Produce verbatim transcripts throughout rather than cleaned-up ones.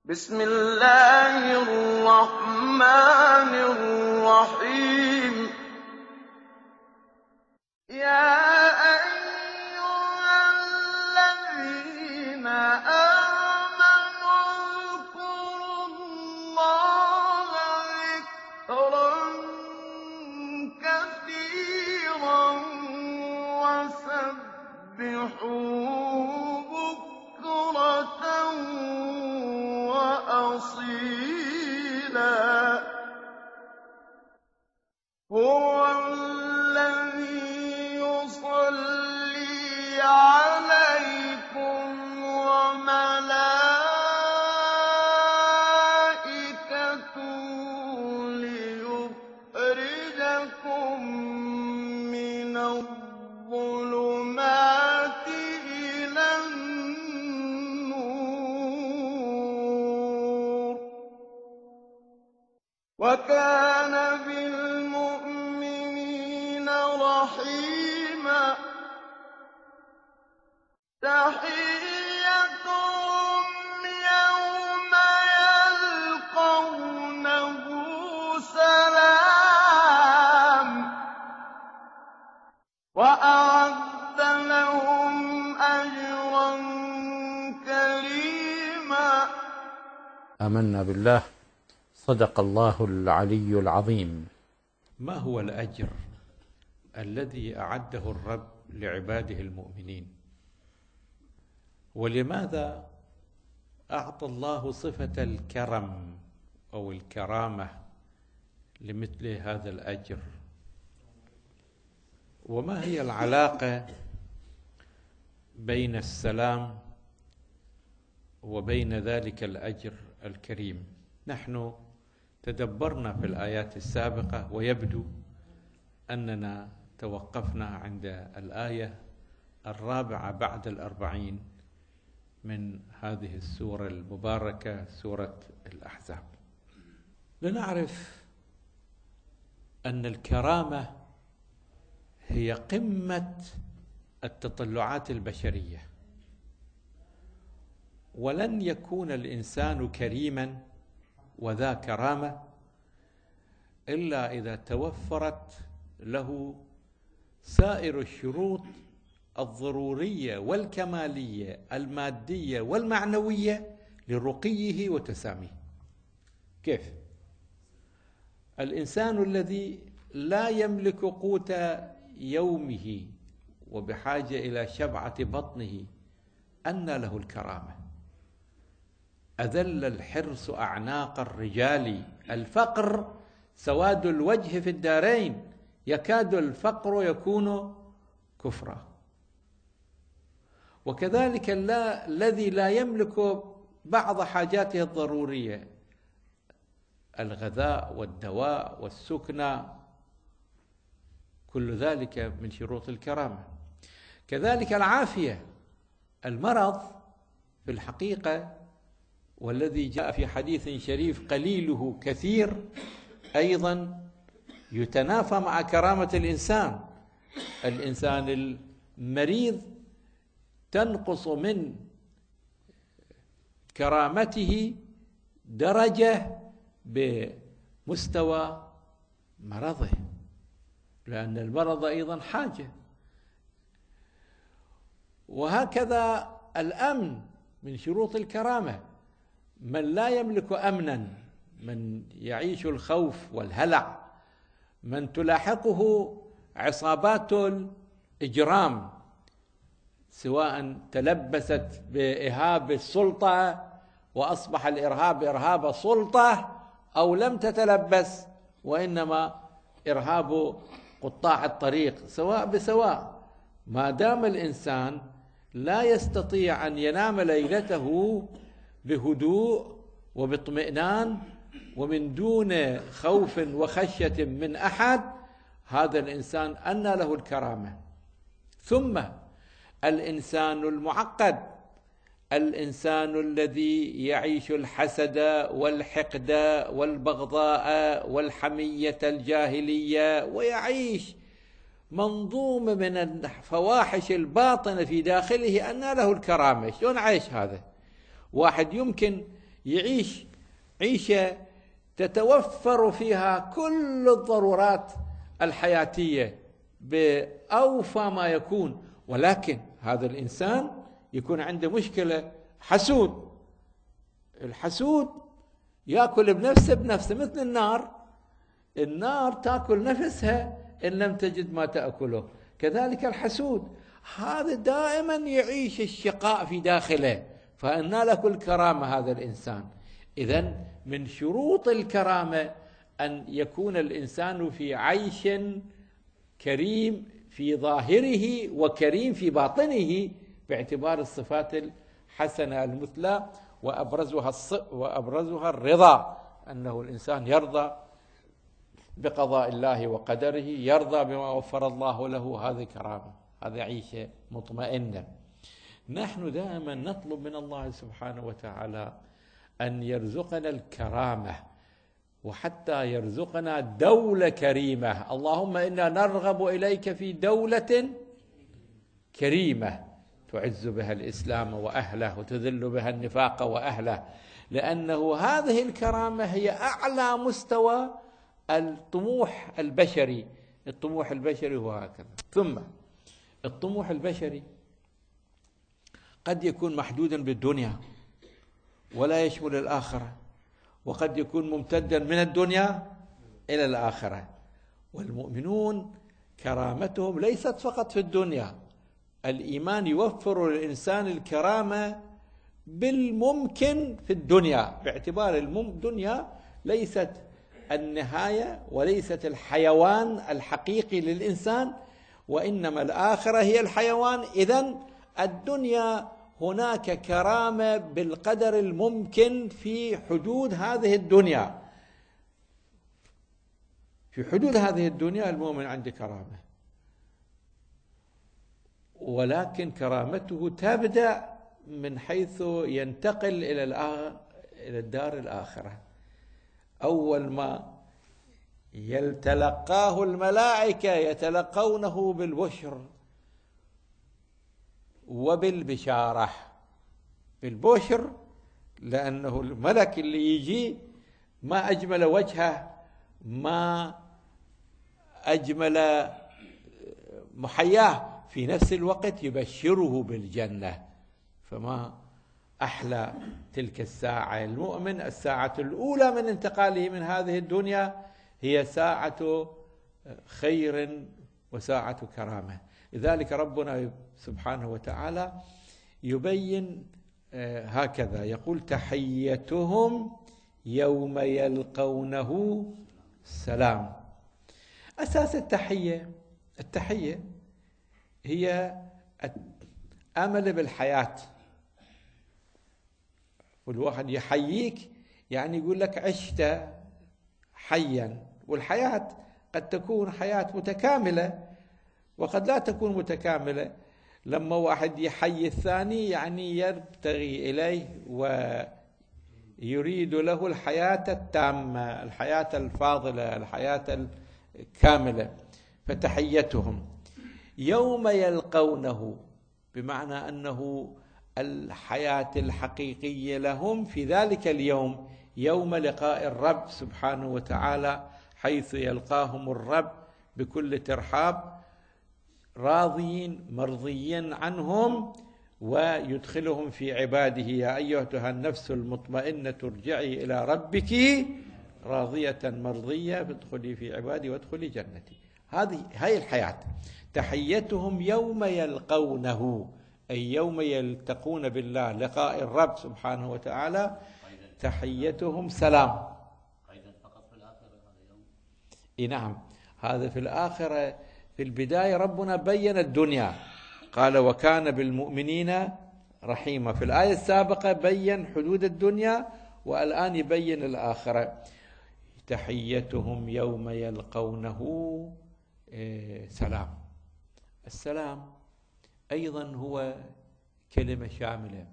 بسم الله الرحمن الرحيم يا أيها الذين آمنوا اذكروا الله ذكرا كثيرا وسبحوه بكرة وأصيلا هو الذي يصلي عليكم وملائكته ليخرجكم من الظلمات إلى النور وكان بالمؤمنين رحيما تحيتهم يوم يلقونه سلام وأعد لهم أجرا كريما. آمنا بالله. صدق الله العلي العظيم. ما هو الأجر الذي أعده الرب لعباده المؤمنين؟ ولماذا أعطى الله صفة الكرم أو الكرامة لمثل هذا الأجر؟ وما هي العلاقة بين السلام وبين ذلك الأجر الكريم؟ نحن تدبرنا في الآيات السابقة ويبدو أننا توقفنا عند الآية الرابعة بعد الأربعين من هذه السورة المباركة سورة الأحزاب. لنعرف أن الكرامة هي قمة التطلعات البشرية، ولن يكون الإنسان كريما وذا كرامة إلا إذا توفرت له سائر الشروط الضرورية والكمالية المادية والمعنوية لرقيه وتساميه. كيف؟ الإنسان الذي لا يملك قوت يومه وبحاجة إلى شبعة بطنه أن له الكرامة؟ أذل الحرص أعناق الرجال، الفقر سواد الوجه في الدارين، يكاد الفقر يكون كفرا. وكذلك لا الذي لا يملك بعض حاجاته الضرورية، الغذاء والدواء والسكنى، كل ذلك من شروط الكرامة. كذلك العافية، المرض في الحقيقة والذي جاء في حديث شريف قليله كثير أيضا يتنافى مع كرامة الإنسان. الإنسان المريض تنقص من كرامته درجة بمستوى مرضه، لأن المرض أيضا حاجة. وهكذا الأمن من شروط الكرامة. من لا يملك أمنا، من يعيش الخوف والهلع، من تلاحقه عصابات الإجرام سواء تلبست بإرهاب السلطة وأصبح الإرهاب إرهاب سلطة، أو لم تتلبس وإنما إرهاب قطاع الطريق، سواء بسواء. ما دام الإنسان لا يستطيع أن ينام ليلته بهدوء وباطمئنان ومن دون خوف وخشية من أحد، هذا الإنسان أنى له الكرامة. ثم الإنسان المعقد، الإنسان الذي يعيش الحسد والحقد والبغضاء والحمية الجاهلية، ويعيش منظومة من الفواحش الباطنة في داخله أنى له الكرامة. شلون عايش هذا؟ واحد يمكن يعيش عيشة تتوفر فيها كل الضرورات الحياتية بأوفى ما يكون، ولكن هذا الإنسان يكون عنده مشكلة، حسود. الحسود يأكل بنفسه بنفسه مثل النار، النار تأكل نفسها إن لم تجد ما تأكله. كذلك الحسود هذا دائما يعيش الشقاء في داخله، فأنى له الكرامة هذا الإنسان. إذن من شروط الكرامة أن يكون الإنسان في عيش كريم في ظاهره وكريم في باطنه باعتبار الصفات الحسنة المثلى، وأبرزها وأبرزها الرضا، أنه الإنسان يرضى بقضاء الله وقدره، يرضى بما وفر الله له، هذه كرامة، هذه عيشة مطمئنة. نحن دائما نطلب من الله سبحانه وتعالى أن يرزقنا الكرامة، وحتى يرزقنا دولة كريمة. اللهم إنا نرغب إليك في دولة كريمة تعز بها الإسلام وأهله وتذل بها النفاق وأهله، لأنه هذه الكرامة هي أعلى مستوى الطموح البشري. الطموح البشري هو هكذا. ثم الطموح البشري قد يكون محدودا بالدنيا ولا يشمل الآخرة، وقد يكون ممتدا من الدنيا إلى الآخرة. والمؤمنون كرامتهم ليست فقط في الدنيا، الإيمان يوفر للإنسان الكرامة بالممكن في الدنيا، باعتبار الدنيا ليست النهاية وليست الحيوان الحقيقي للإنسان، وإنما الآخرة هي الحيوان. إذن الدنيا هناك كرامة بالقدر الممكن في حدود هذه الدنيا، في حدود هذه الدنيا المؤمن عنده كرامة، ولكن كرامته تبدأ من حيث ينتقل إلى إلى الدار الآخرة. أول ما يتلقاه الملائكة يتلقونه بالبشر وبالبشارة. بالبشر لأنه الملك اللي يجي ما أجمل وجهه، ما أجمل محياه، في نفس الوقت يبشره بالجنة. فما أحلى تلك الساعة. المؤمن الساعة الأولى من انتقاله من هذه الدنيا هي ساعة خير وساعة كرامة. لذلك ربنا سبحانه وتعالى يبين هكذا، يقول تحيتهم يوم يلقونه سلام. أساس التحية، التحية هي أمل بالحياة، والواحد يحييك يعني يقول لك عشت حيا. والحياة قد تكون حياة متكاملة وقد لا تكون متكاملة. لما واحد يحيي الثاني يعني يبتغي إليه ويريد له الحياة التامة، الحياة الفاضلة، الحياة الكاملة. فتحيتهم يوم يلقونه بمعنى أنه الحياة الحقيقية لهم في ذلك اليوم، يوم لقاء الرب سبحانه وتعالى، حيث يلقاهم الرب بكل ترحاب، راضين مرضيين عنهم، ويدخلهم في عباده. يا أيتها النفس المطمئنة ارجعي إلى ربك راضية مرضية فادخلي في عبادي وادخلي جنتي. هذه هي الحياة. تحيتهم يوم يلقونه، أي يوم يلتقون بالله لقاء الرب سبحانه وتعالى، تحيتهم سلام. فقط في الآخرة هذا يوم؟ إيه نعم، هذا في الآخرة. في البداية ربنا بين الدنيا، قال وكان بالمؤمنين رحيما. في الآية السابقة بين حدود الدنيا، والآن يبين الآخرة. تحيتهم يوم يلقونه سلام. السلام أيضا هو كلمة شاملة.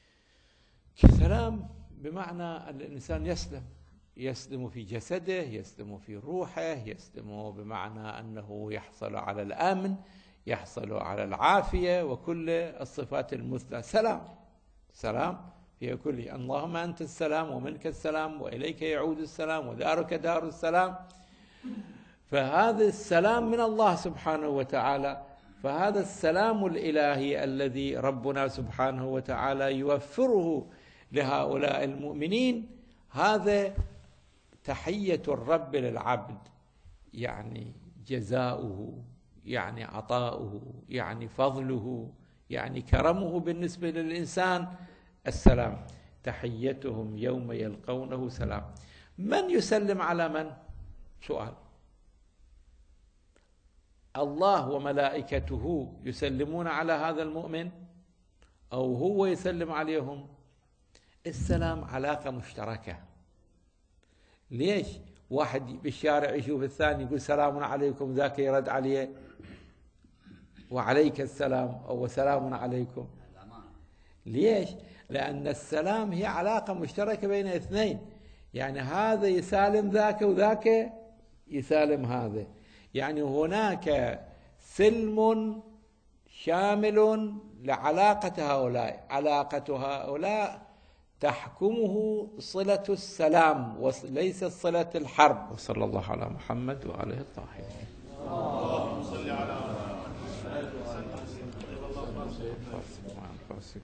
سلام بمعنى أن الإنسان يسلم، يسلم في جسده، يسلم في روحه، يسلم بمعنى أنه يحصل على الأمن، يحصل على العافية، وكل الصفات المثلى. سلام، سلام في كله. اللهم أنت السلام ومنك السلام وإليك يعود السلام ودارك دار السلام. فهذا السلام من الله سبحانه وتعالى. فهذا السلام الإلهي الذي ربنا سبحانه وتعالى يوفره لهؤلاء المؤمنين، هذا تحية الرب للعبد، يعني جزاؤه، يعني عطاؤه، يعني فضله، يعني كرمه بالنسبة للإنسان. السلام تحيتهم يوم يلقونه سلام. من يسلم على من؟ سؤال. الله وملائكته يسلمون على هذا المؤمن أو هو يسلم عليهم؟ السلام علاقة مشتركة. ليش واحد بالشارع يشوف الثاني يقول سلام عليكم، ذاك يرد عليه وعليك السلام أو سلام عليكم؟ ليش؟ لأن السلام هي علاقة مشتركة بين اثنين، يعني هذا يسالم ذاك وذاك يسالم هذا، يعني هناك سلم شامل لعلاقة هؤلاء. علاقة هؤلاء تحكمه صلة السلام وليس صلة الحرب. وصلى الله على محمد وآله الطاهرين. اللهم صل على محمد.